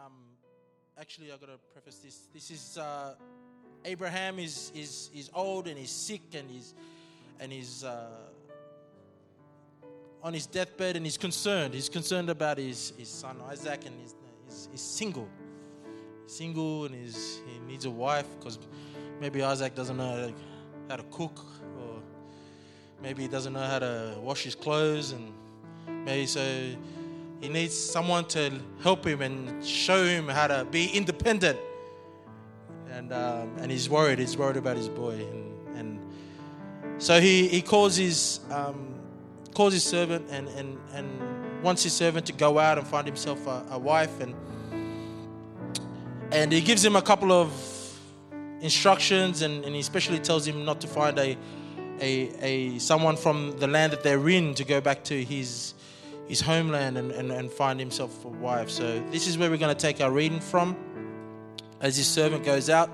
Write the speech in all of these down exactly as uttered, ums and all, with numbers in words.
Um, actually, I gotta preface this. This is uh, Abraham is is is old and he's sick and he's and he's uh, on his deathbed and he's concerned. He's concerned about his, his son Isaac, and he's, he's, he's single. He's single and he's, he needs a wife because maybe Isaac doesn't know how to, how to cook, or maybe he doesn't know how to wash his clothes, and maybe so he needs someone to help him and show him how to be independent. And um, and he's worried. He's worried about his boy, and and so he he calls his um, calls his servant and and and wants his servant to go out and find himself a, a wife, and and he gives him a couple of instructions, and, and he especially tells him not to find a a a someone from the land that they're in to go back to his his homeland and, and, and find himself a wife. So this is where we're going to take our reading from, as his servant goes out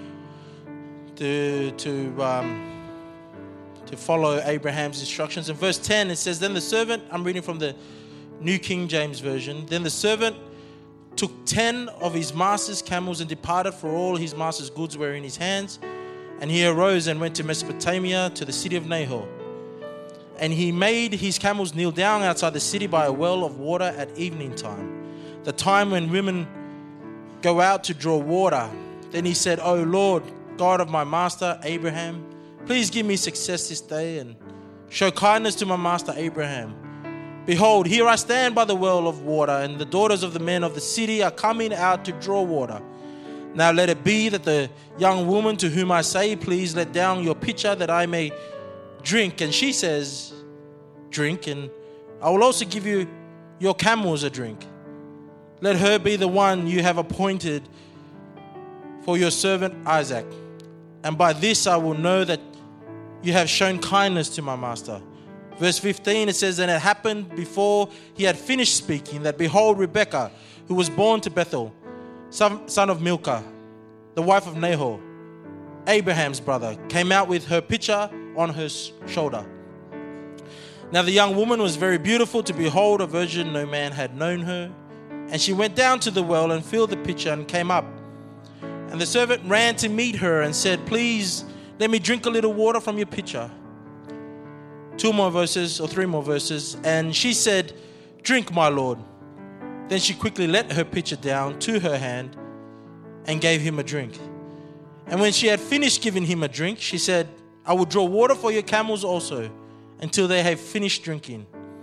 to to um, to follow Abraham's instructions. In verse ten, it says, "Then the servant," I'm reading from the New King James Version, "Then the servant took ten of his master's camels and departed, for all his master's goods were in his hands. And he arose and went to Mesopotamia, to the city of Nahor. And he made his camels kneel down outside the city by a well of water at evening time, the time when women go out to draw water. Then he said, O Lord, God of my master Abraham, please give me success this day and show kindness to my master Abraham. Behold, here I stand by the well of water, and the daughters of the men of the city are coming out to draw water. Now let it be that the young woman to whom I say, please let down your pitcher that I may drink. And she says, drink, and I will also give you your camels a drink. Let her be the one you have appointed for your servant Isaac. And by this I will know that you have shown kindness to my master." Verse fifteen, it says, "And it happened before he had finished speaking that, behold, Rebekah, who was born to Bethuel, son, son of Milcah, the wife of Nahor, Abraham's brother, came out with her pitcher on her shoulder. Now the young woman was very beautiful to behold, a virgin, no man had known her. And she went down to the well and filled the pitcher and came up. And the servant ran to meet her and said, please let me drink a little water from your pitcher." Two more verses or three more verses. "And she said, drink, my lord. Then she quickly let her pitcher down to her hand and gave him a drink. And when she had finished giving him a drink, she said, I will draw water for your camels also until they have finished drinking."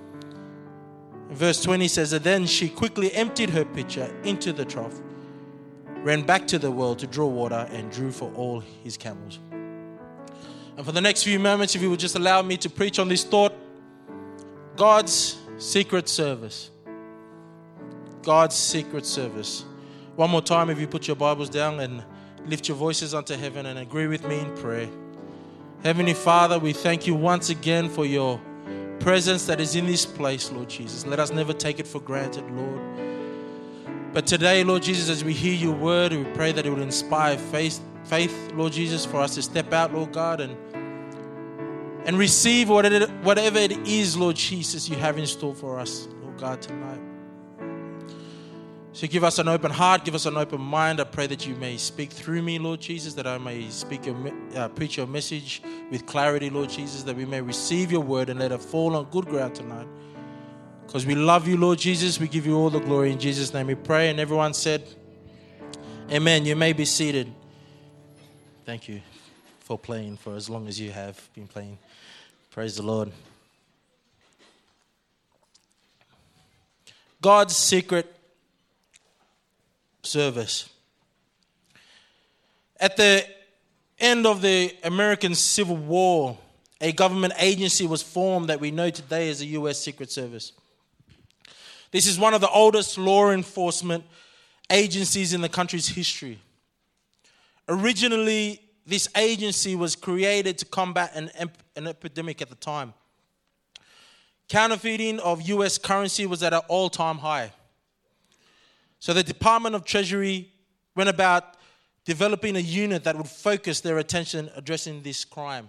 Verse twenty says that then she quickly emptied her pitcher into the trough, ran back to the well to draw water, and drew for all his camels. And for the next few moments, if you would just allow me to preach on this thought, God's secret service. God's secret service. One more time, if you put your Bibles down and lift your voices unto heaven and agree with me in prayer. Heavenly Father, we thank you once again for your presence that is in this place, Lord Jesus. Let us never take it for granted, Lord. But today, Lord Jesus, as we hear your word, we pray that it will inspire faith, faith, Lord Jesus, for us to step out, Lord God, and and receive whatever, whatever it is, Lord Jesus, you have in store for us, Lord God, tonight. So give us an open heart, give us an open mind. I pray that you may speak through me, Lord Jesus, that I may speak your, uh, preach your message with clarity, Lord Jesus, that we may receive your word and let it fall on good ground tonight. Because we love you, Lord Jesus. We give you all the glory. In Jesus' name we pray. And everyone said, amen. You may be seated. Thank you for playing for as long as you have been playing. Praise the Lord. God's secret service. At the end of the American Civil War, a government agency was formed that we know today as the U S Secret Service. This is one of the oldest law enforcement agencies in the country's history. Originally, this agency was created to combat an, an epidemic at the time. Counterfeiting of U S currency was at an all-time high. So the Department of Treasury went about developing a unit that would focus their attention addressing this crime.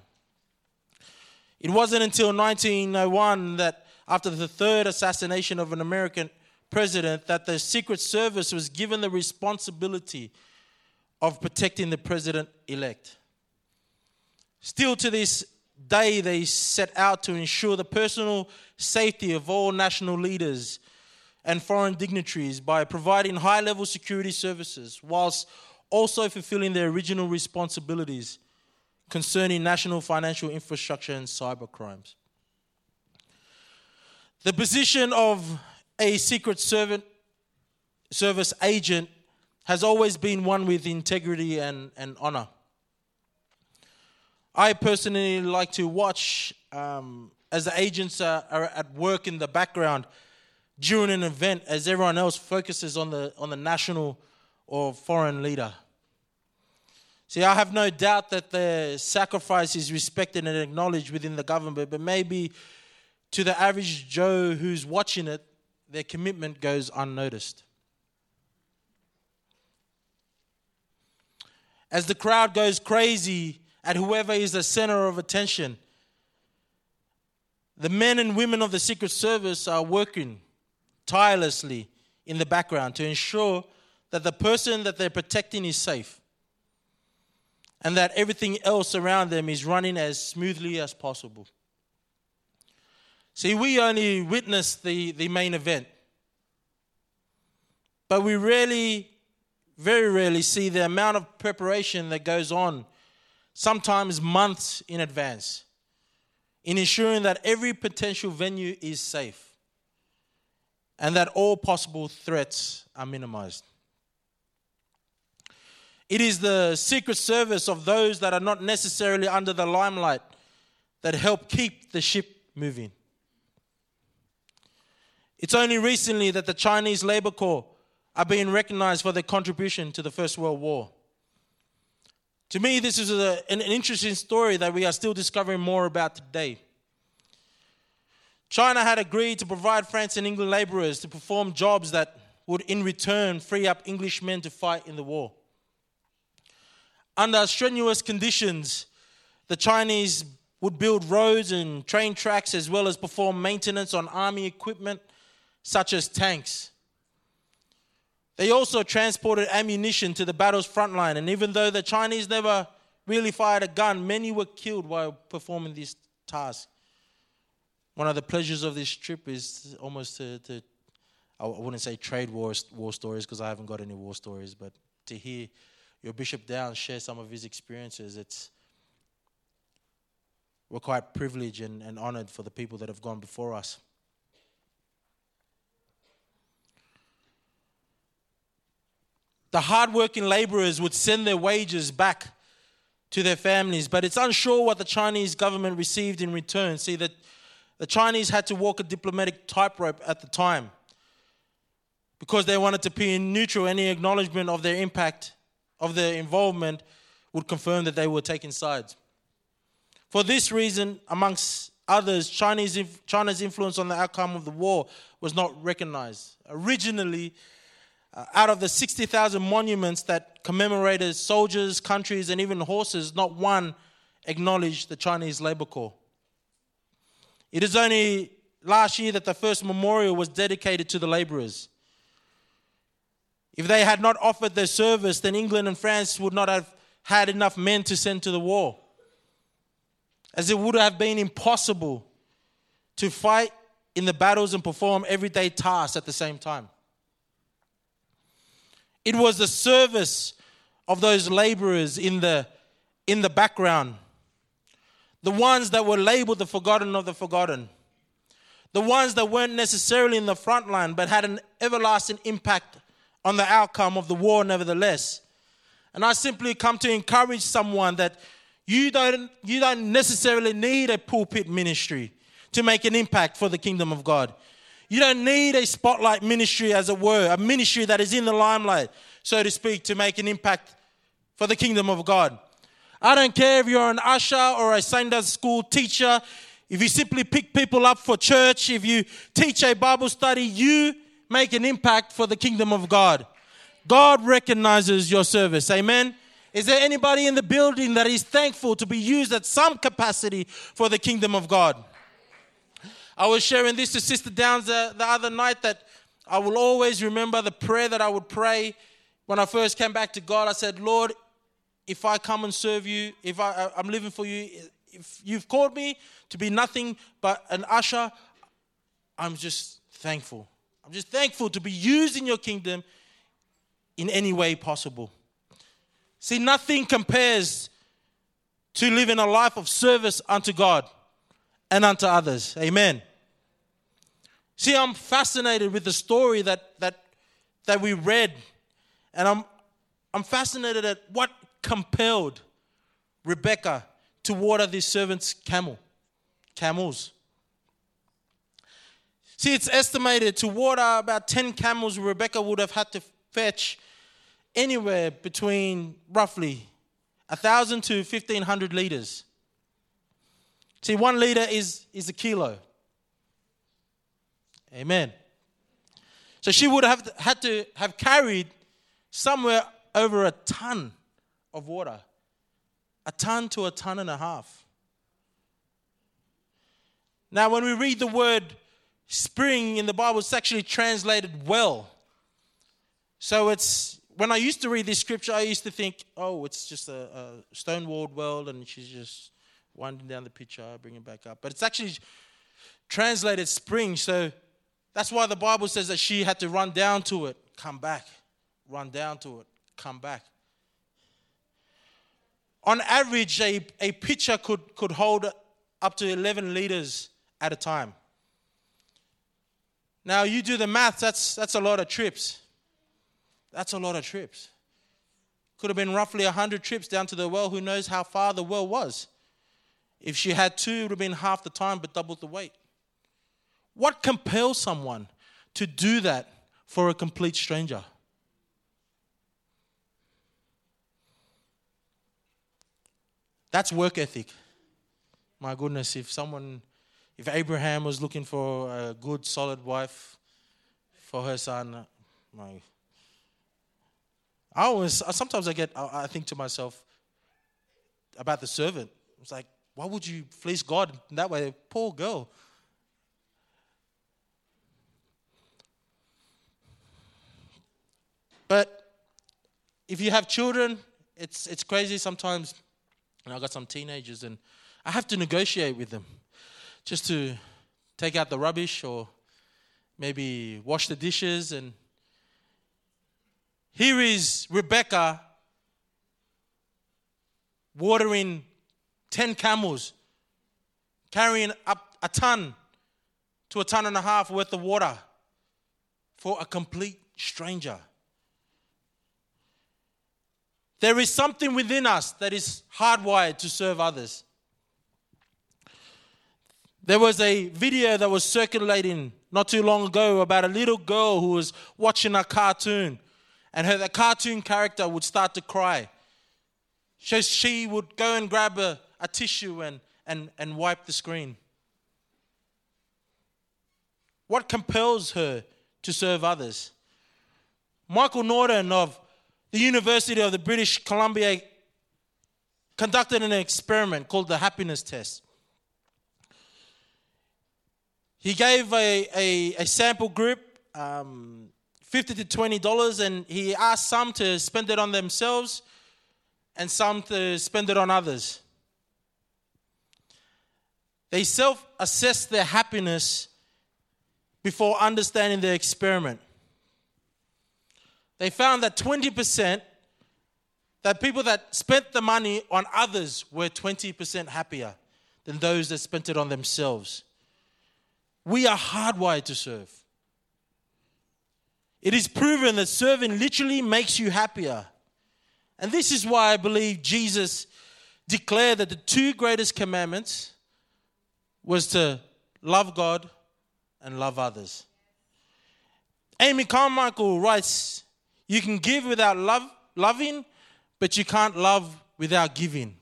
It wasn't until nineteen oh one that, after the third assassination of an American president that the Secret Service was given the responsibility of protecting the president-elect. Still to this day, they set out to ensure the personal safety of all national leaders and foreign dignitaries by providing high-level security services, whilst also fulfilling their original responsibilities concerning national financial infrastructure and cyber crimes. The position of a Secret Servant Service agent has always been one with integrity and, and honor. I personally like to watch um, as the agents are, are at work in the background during an event, as everyone else focuses on the on the national or foreign leader. See, I have no doubt that their sacrifice is respected and acknowledged within the government, but maybe to the average Joe who's watching it, their commitment goes unnoticed. As the crowd goes crazy at whoever is the center of attention, the men and women of the Secret Service are working tirelessly in the background to ensure that the person that they're protecting is safe and that everything else around them is running as smoothly as possible. See, we only witness the, the main event, but we rarely, very rarely see the amount of preparation that goes on, sometimes months in advance, in ensuring that every potential venue is safe and that all possible threats are minimized. It is the Secret Service of those that are not necessarily under the limelight that help keep the ship moving. It's only recently that the Chinese Labor Corps are being recognized for their contribution to the First World War. To me, this is a, an, an interesting story that we are still discovering more about today. China had agreed to provide France and England laborers to perform jobs that would in return free up English men to fight in the war. Under strenuous conditions, the Chinese would build roads and train tracks as well as perform maintenance on army equipment such as tanks. They also transported ammunition to the battle's front line, and even though the Chinese never really fired a gun, many were killed while performing this task. One of the pleasures of this trip is almost to, to I wouldn't say trade war, war stories because I haven't got any war stories, but to hear your Bishop Downs share some of his experiences, it's we're quite privileged and, and honored for the people that have gone before us. The hardworking laborers would send their wages back to their families, but it's unsure what the Chinese government received in return. See, that the Chinese had to walk a diplomatic tightrope at the time because they wanted to be neutral. Any acknowledgement of their impact, of their involvement, would confirm that they were taking sides. For this reason, amongst others, Chinese, China's influence on the outcome of the war was not recognized. Originally, Uh, out of the sixty thousand monuments that commemorated soldiers, countries, and even horses, not one acknowledged the Chinese Labor Corps. It is only last year that the first memorial was dedicated to the laborers. If they had not offered their service, then England and France would not have had enough men to send to the war, as it would have been impossible to fight in the battles and perform everyday tasks at the same time. It was the service of those laborers in the, in the background, the ones that were labeled the forgotten of the forgotten, the ones that weren't necessarily in the front line but had an everlasting impact on the outcome of the war nevertheless. And I simply come to encourage someone that you don't, you don't necessarily need a pulpit ministry to make an impact for the kingdom of God. You don't need a spotlight ministry, as it were, a ministry that is in the limelight, so to speak, to make an impact for the kingdom of God. I don't care if you're an usher or a Sunday school teacher, if you simply pick people up for church, if you teach a Bible study, you make an impact for the kingdom of God. God recognizes your service. Amen? Is there anybody in the building that is thankful to be used at some capacity for the kingdom of God? I was sharing this to Sister Downs the, the other night that I will always remember the prayer that I would pray when I first came back to God. I said, Lord, if I come and serve you, if I, I'm living for you, if you've called me to be nothing but an usher, I'm just thankful. I'm just thankful to be used in your kingdom in any way possible. See, nothing compares to living a life of service unto God and unto others. Amen. See, I'm fascinated with the story that that that we read, and I'm I'm fascinated at what compelled Rebekah to water this servant's camel, camels. See, it's estimated to water about ten camels, Rebekah would have had to fetch anywhere between roughly one thousand to fifteen hundred liters. See, one liter is, is a kilo. Amen. So she would have had to have carried somewhere over a ton of water. A ton to a ton and a half. Now, when we read the word spring in the Bible, it's actually translated well. So it's, when I used to read this scripture, I used to think, oh, it's just a, a stone-walled well, and she's just winding down the picture, bring it back up. But it's actually translated spring, so that's why the Bible says that she had to run down to it, come back, run down to it, come back. On average, a, a pitcher could, could hold up to eleven liters at a time. Now, you do the math, that's, that's a lot of trips. That's a lot of trips. Could have been roughly one hundred trips down to the well. Who knows how far the well was? If she had two, it would have been half the time but double the weight. What compels someone to do that for a complete stranger? That's work ethic. My goodness, if someone, if Abraham was looking for a good, solid wife for her son, my, I always, sometimes I get, I think to myself about the servant. It's like, why would you fleece God in that way? Poor girl. But if you have children, it's it's crazy sometimes. And I've got some teenagers, and I have to negotiate with them just to take out the rubbish or maybe wash the dishes. And here is Rebekah watering ten camels, carrying up a ton to a ton and a half worth of water for a complete stranger. There is something within us that is hardwired to serve others. There was a video that was circulating not too long ago about a little girl who was watching a cartoon, and her the cartoon character would start to cry. So she would go and grab a, a tissue and, and, and wipe the screen. What compels her to serve others? Michael Norton of the University of the British Columbia conducted an experiment called the happiness test. He gave a, a, a sample group um, fifty to twenty dollars, and he asked some to spend it on themselves and some to spend it on others. They self-assessed their happiness before understanding the experiment. They found that twenty percent, that people that spent the money on others were twenty percent happier than those that spent it on themselves. We are hardwired to serve. It is proven that serving literally makes you happier. And this is why I believe Jesus declared that the two greatest commandments was to love God and love others. Amy Carmichael writes, you can give without love, loving, but you can't love without giving.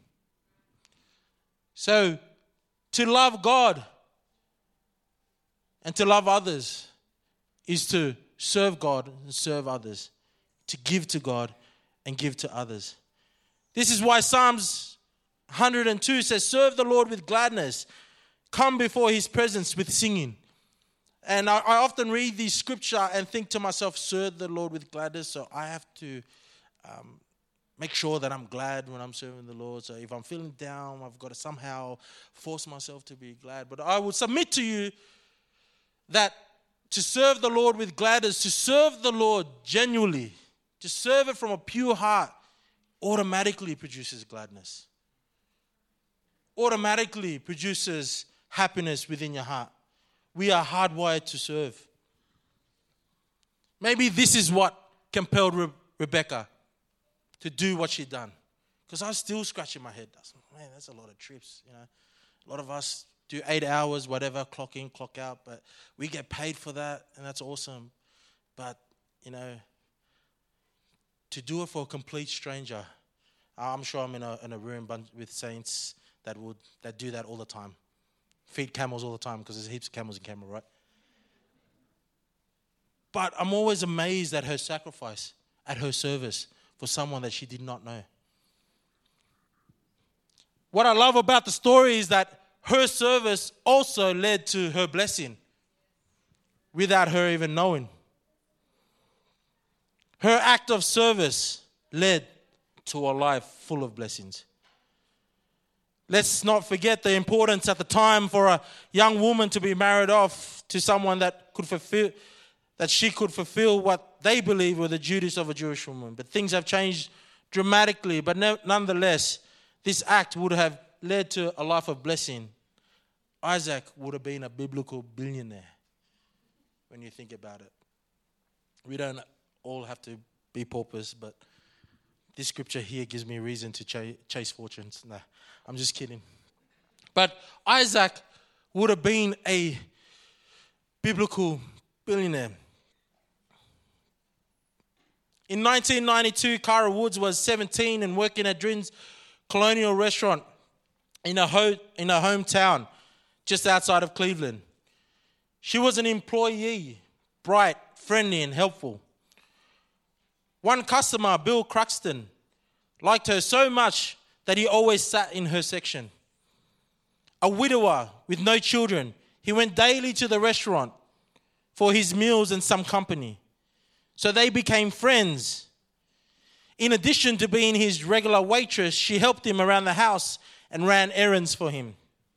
So, to love God and to love others is to serve God and serve others, to give to God and give to others. This is why Psalms one hundred two says, serve the Lord with gladness, come before his presence with singing. And I, I often read this scripture and think to myself, serve the Lord with gladness. So I have to um, make sure that I'm glad when I'm serving the Lord. So if I'm feeling down, I've got to somehow force myself to be glad. But I would submit to you that to serve the Lord with gladness, to serve the Lord genuinely, to serve it from a pure heart, automatically produces gladness. Automatically produces happiness within your heart. We are hardwired to serve. Maybe this is what compelled Re- Rebecca to do what she'd done. Because I was still scratching my head. I was like, man, that's a lot of trips. You know, a lot of us do eight hours, whatever, clock in, clock out. But we get paid for that, and that's awesome. But, you know, to do it for a complete stranger, I'm sure I'm in a, in a room with saints that would that do that all the time. Feed camels all the time because there's heaps of camels in Camel, right? But I'm always amazed at her sacrifice, at her service for someone that she did not know. What I love about the story is that her service also led to her blessing without her even knowing. Her act of service led to a life full of blessings. Let's not forget the importance at the time for a young woman to be married off to someone that could fulfill, that she could fulfill what they believe were the duties of a Jewish woman. But things have changed dramatically. But no, nonetheless, this act would have led to a life of blessing. Isaac would have been a biblical billionaire when you think about it. We don't all have to be paupers, but this scripture here gives me a reason to ch- chase fortunes. No, I'm just kidding. But Isaac would have been a biblical billionaire. In nineteen ninety-two, Cara Woods was seventeen and working at Drin's Colonial Restaurant in her, ho- in her hometown, just outside of Cleveland. She was an employee, bright, friendly, and helpful. One customer, Bill Cruxton, liked her so much that he always sat in her section. A widower with no children, he went daily to the restaurant for his meals and some company. So they became friends. In addition to being his regular waitress, she helped him around the house and ran errands for him.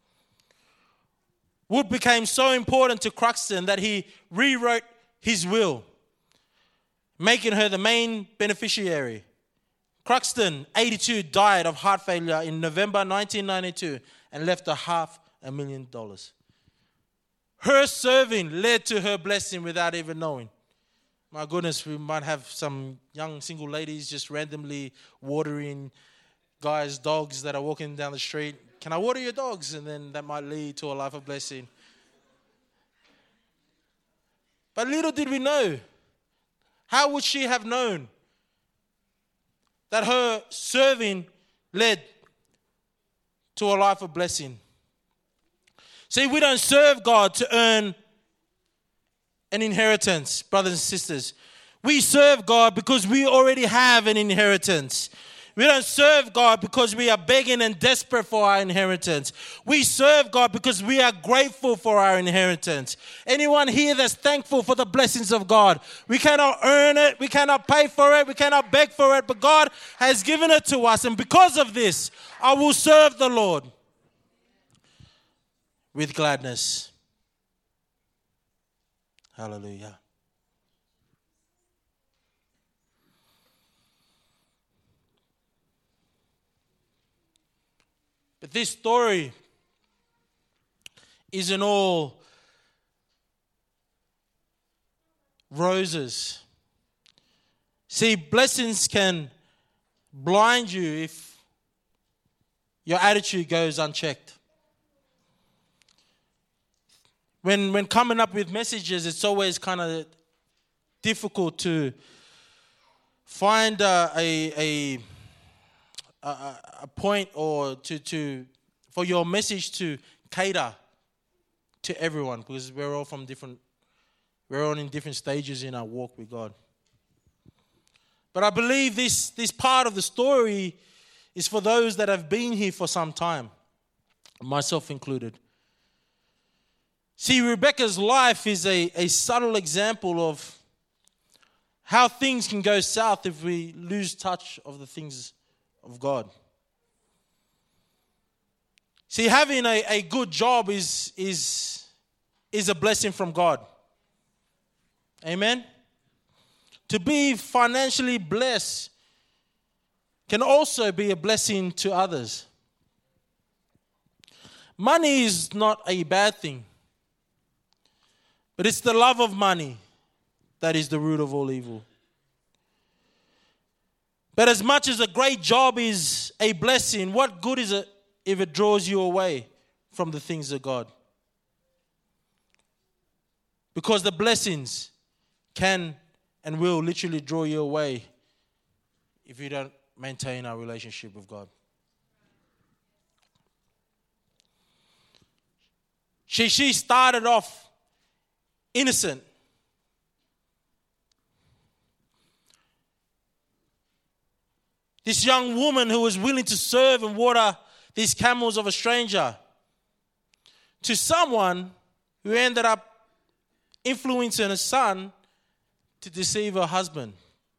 Wood became so important to Cruxton that he rewrote his will, making her the main beneficiary. Cruxton, eighty-two, died of heart failure in November nineteen ninety-two and left a half a million dollars. Her serving led to her blessing without even knowing. My goodness, we might have some young single ladies just randomly watering guys' dogs that are walking down the street. Can I water your dogs? And then that might lead to a life of blessing. But little did we know. How would she have known that her serving led to a life of blessing? See, we don't serve God to earn an inheritance, brothers and sisters. We serve God because we already have an inheritance. We don't serve God because we are begging and desperate for our inheritance. We serve God because we are grateful for our inheritance. Anyone here that's thankful for the blessings of God? We cannot earn it. We cannot pay for it. We cannot beg for it. But God has given it to us. And because of this, I will serve the Lord with gladness. Hallelujah. But this story isn't all roses. See, blessings can blind you if your attitude goes unchecked. When, when coming up with messages, it's always kind of difficult to find uh, a... a A, a point or to, to for your message to cater to everyone, because we're all from different, we're all in different stages in our walk with God. But I believe this, this part of the story is for those that have been here for some time, myself included. See, Rebecca's life is a, a subtle example of how things can go south if we lose touch of the things of God. See, having a, a good job is, is, is a blessing from God. Amen? To be financially blessed can also be a blessing to others. Money is not a bad thing, but it's the love of money that is the root of all evil. But as much as a great job is a blessing, what good is it if it draws you away from the things of God? Because the blessings can and will literally draw you away if you don't maintain our relationship with God. She, she started off innocent. This young woman who was willing to serve and water these camels of a stranger, to someone who ended up influencing her son to deceive her husband.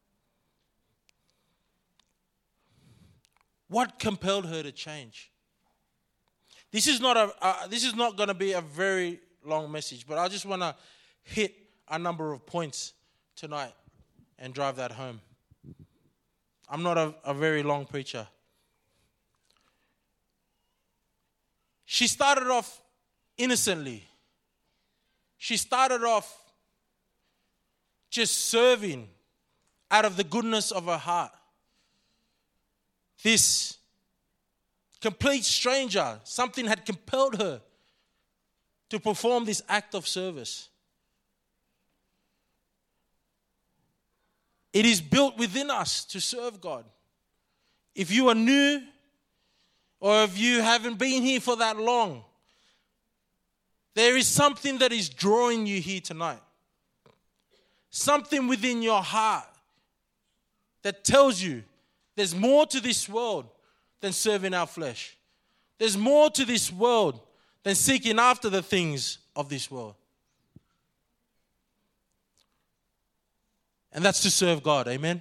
What compelled her to change? This is not a. Uh, this is not going to be a very long message, but I just want to hit a number of points tonight and drive that home. I'm not a, a very long preacher. She started off innocently. She started off just serving out of the goodness of her heart. This complete stranger, something had compelled her to perform this act of service. It is built within us to serve God. If you are new or if you haven't been here for that long, there is something that is drawing you here tonight. Something within your heart that tells you there's more to this world than serving our flesh. There's more to this world than seeking after the things of this world. And that's to serve God. Amen?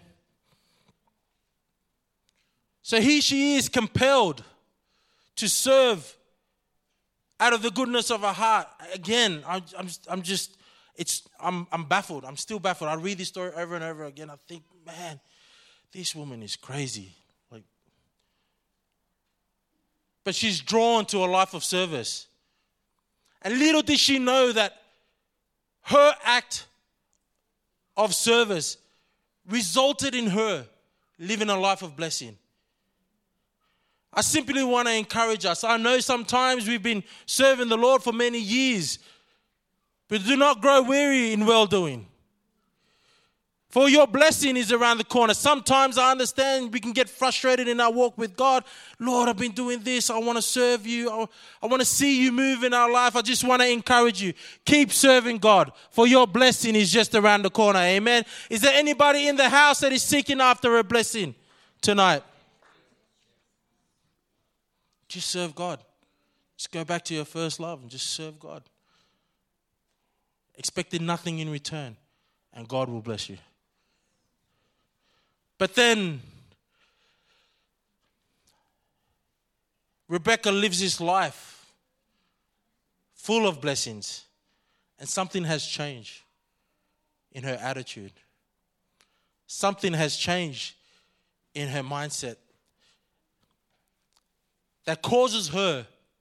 So here she is compelled to serve out of the goodness of her heart. Again, I'm, I'm, I'm just, it's, I'm, I'm baffled. I'm still baffled. I read this story over and over again. I think, man, this woman is crazy. Like, but she's drawn to a life of service. And little did she know that her act of service resulted in her living a life of blessing. I simply want to encourage us. I know sometimes we've been serving the Lord for many years, but do not grow weary in well-doing. For your blessing is around the corner. Sometimes I understand we can get frustrated in our walk with God. Lord, I've been doing this. I want to serve you. I, I want to see you move in our life. I just want to encourage you. Keep serving God, for your blessing is just around the corner. Amen. Is there anybody in the house that is seeking after a blessing tonight? Just serve God. Just go back to your first love and just serve God. Expecting nothing in return, and God will bless you. But then Rebecca lives this life full of blessings, and something has changed in her attitude. Something has changed in her mindset that causes her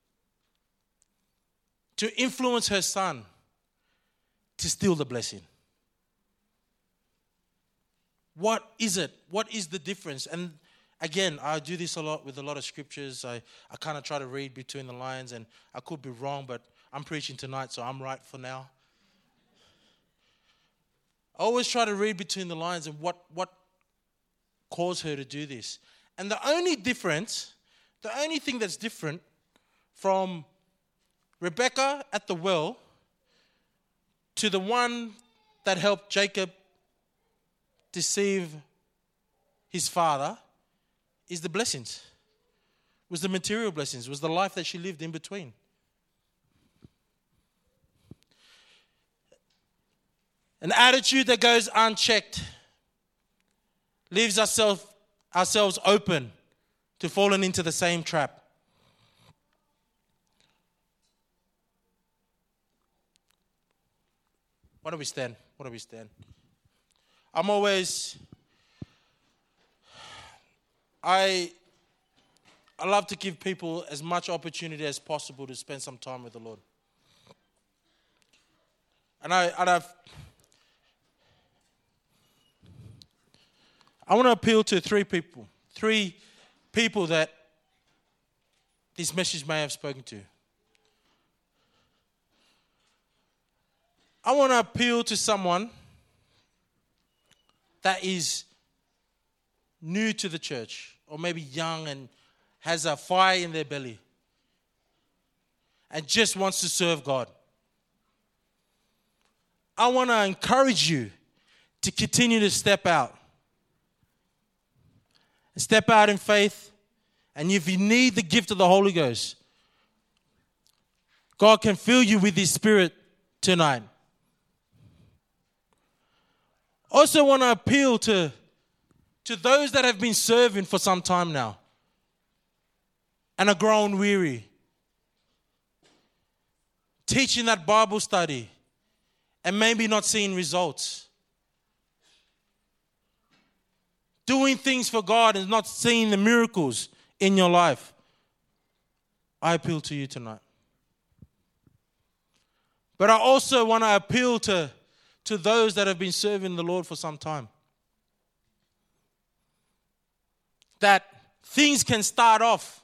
to influence her son to steal the blessing. What is it? What is the difference? And again, I do this a lot with a lot of scriptures. I, I kind of try to read between the lines, and I could be wrong, but I'm preaching tonight, so I'm right for now. I always try to read between the lines and what, what caused her to do this. And the only difference, the only thing that's different from Rebecca at the well to the one that helped Jacob deceive his father is the blessings, was the material blessings, was the life that she lived in between. An attitude that goes unchecked leaves ourselves ourselves open to falling into the same trap. Why don't we stand? Why don't we stand? I'm always, I, I love to give people as much opportunity as possible to spend some time with the Lord. And I, and I've, I want to appeal to three people, three people that this message may have spoken to. I want to appeal to someone that is new to the church, or maybe young and has a fire in their belly and just wants to serve God. I want to encourage you to continue to step out. Step out in faith. And if you need the gift of the Holy Ghost, God can fill you with His Spirit tonight. Also want to appeal to, to those that have been serving for some time now and are grown weary. Teaching that Bible study and maybe not seeing results. Doing things for God and not seeing the miracles in your life. I appeal to you tonight. But I also want to appeal to, to those that have been serving the Lord for some time. That things can start off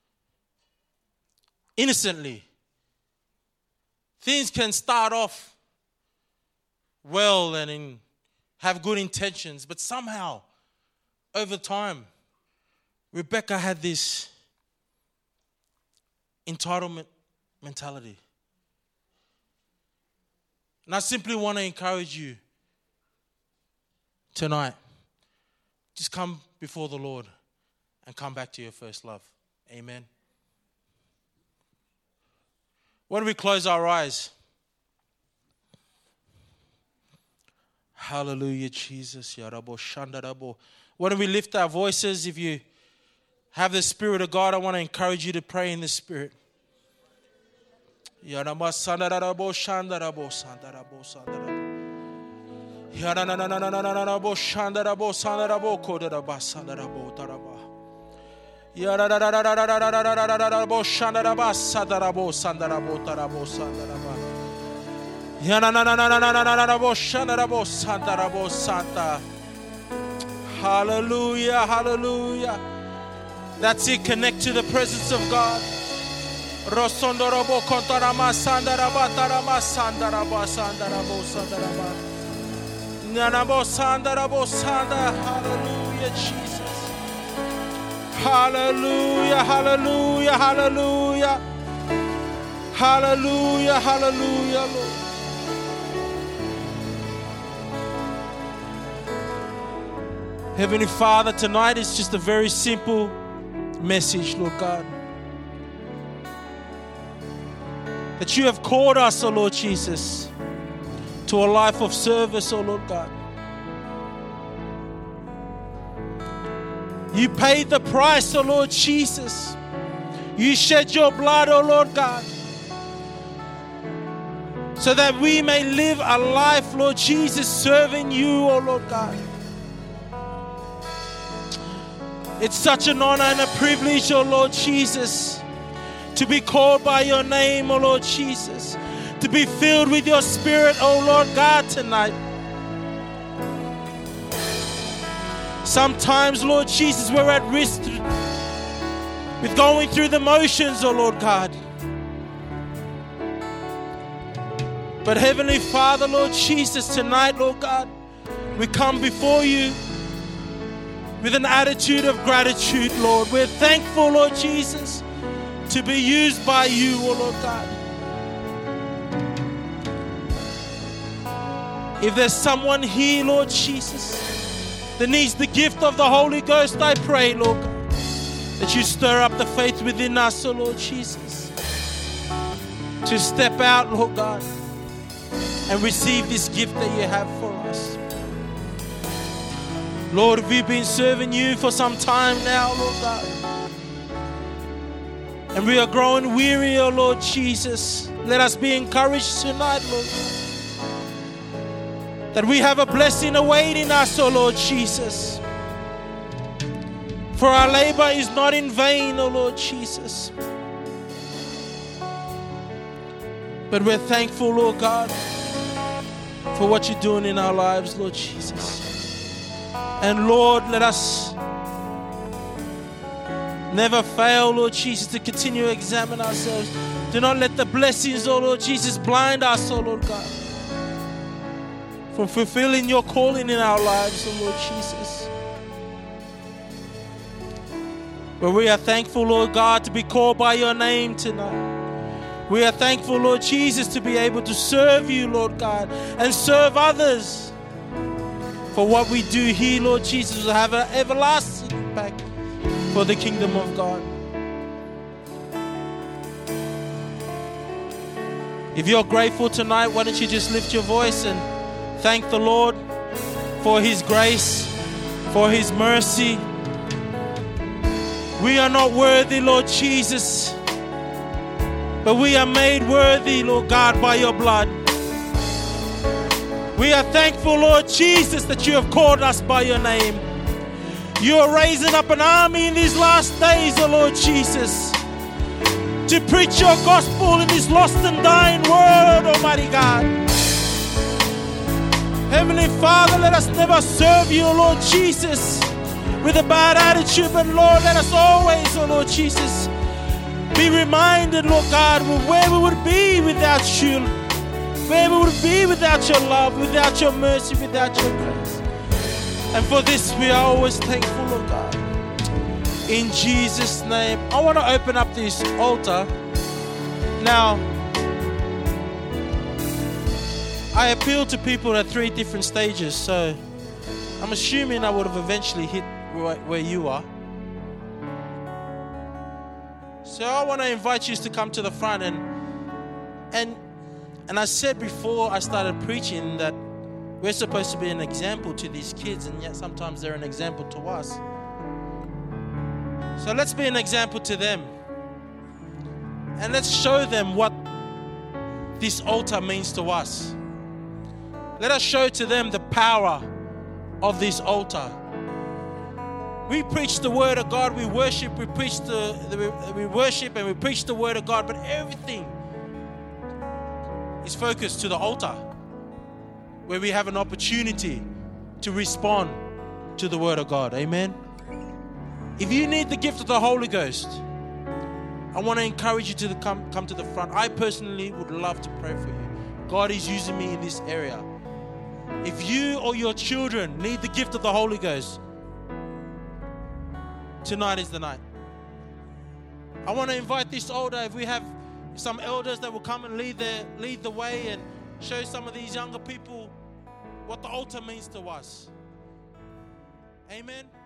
innocently. Things can start off well and in, have good intentions, but somehow, over time, Rebecca had this entitlement mentality. And I simply want to encourage you tonight. Just come before the Lord and come back to your first love. Amen. Why don't we close our eyes? Hallelujah, Jesus. Why don't we lift our voices? If you have the Spirit of God, I want to encourage you to pray in the Spirit. Hallelujah, hallelujah. That's it. Connect to the presence of God. Hallelujah, Jesus. Hallelujah, hallelujah, hallelujah. Hallelujah, hallelujah, Lord. Heavenly Father, tonight is just a very simple message, Lord God. That you have called us, oh Lord Jesus, to a life of service, oh Lord God. You paid the price, oh Lord Jesus. You shed your blood, oh Lord God, so that we may live a life, Lord Jesus, serving you, oh Lord God. It's such an honor and a privilege, oh Lord Jesus, to be called by your name, oh Lord Jesus, to be filled with your Spirit, oh Lord God, tonight. Sometimes, Lord Jesus, we're at risk with going through the motions, oh Lord God. But Heavenly Father, Lord Jesus, tonight, Lord God, we come before you with an attitude of gratitude, Lord. We're thankful, Lord Jesus, to be used by you, oh Lord God. If there's someone here, Lord Jesus, that needs the gift of the Holy Ghost, I pray, Lord God, that you stir up the faith within us, oh Lord Jesus, to step out, Lord God, and receive this gift that you have for us. Lord, we've been serving you for some time now, Lord God. And we are growing weary, oh Lord Jesus. Let us be encouraged tonight, Lord. That we have a blessing awaiting us, oh Lord Jesus. For our labor is not in vain, oh Lord Jesus. But we're thankful, Lord God, for what you're doing in our lives, Lord Jesus. And Lord, let us never fail, Lord Jesus, to continue to examine ourselves. Do not let the blessings, oh Lord Jesus, blind us, oh Lord God, from fulfilling your calling in our lives, oh Lord Jesus. But we are thankful, Lord God, to be called by your name tonight. We are thankful, Lord Jesus, to be able to serve you, Lord God, and serve others. For what we do here, Lord Jesus, will have an everlasting impact for the kingdom of God. If you're grateful tonight, why don't you just lift your voice and thank the Lord for His grace, for His mercy. We are not worthy, Lord Jesus, but we are made worthy, Lord God, by your blood. We are thankful, Lord Jesus, that you have called us by your name. You are raising up an army in these last days, oh Lord Jesus, to preach your gospel in this lost and dying world, Almighty God. Heavenly Father, let us never serve you, oh Lord Jesus, with a bad attitude, but Lord, let us always, oh Lord Jesus, be reminded, Lord God, where we would be without you, where we would be without your love, without your mercy, without your grace. And for this, we are always thankful, Lord God. In Jesus' name, I want to open up this altar. Now, I appeal to people at three different stages, so I'm assuming I would have eventually hit where you are. So I want to invite you to come to the front, and and and I said before I started preaching that we're supposed to be an example to these kids, and yet sometimes they're an example to us. So let's be an example to them, and let's show them what this altar means to us. Let us show to them the power of this altar. We preach the word of God, we worship, we preach the, the we worship and we preach the word of God, but everything is focused to the altar, where we have an opportunity to respond to the word of God. Amen. If you need the gift of the Holy Ghost, I want to encourage you to come, come to the front. I personally would love to pray for you. God is using me in this area. If you or your children need the gift of the Holy Ghost, tonight is the night. I want to invite this altar. If we have some elders that will come and lead the, lead the way and show some of these younger people what the altar means to us. Amen.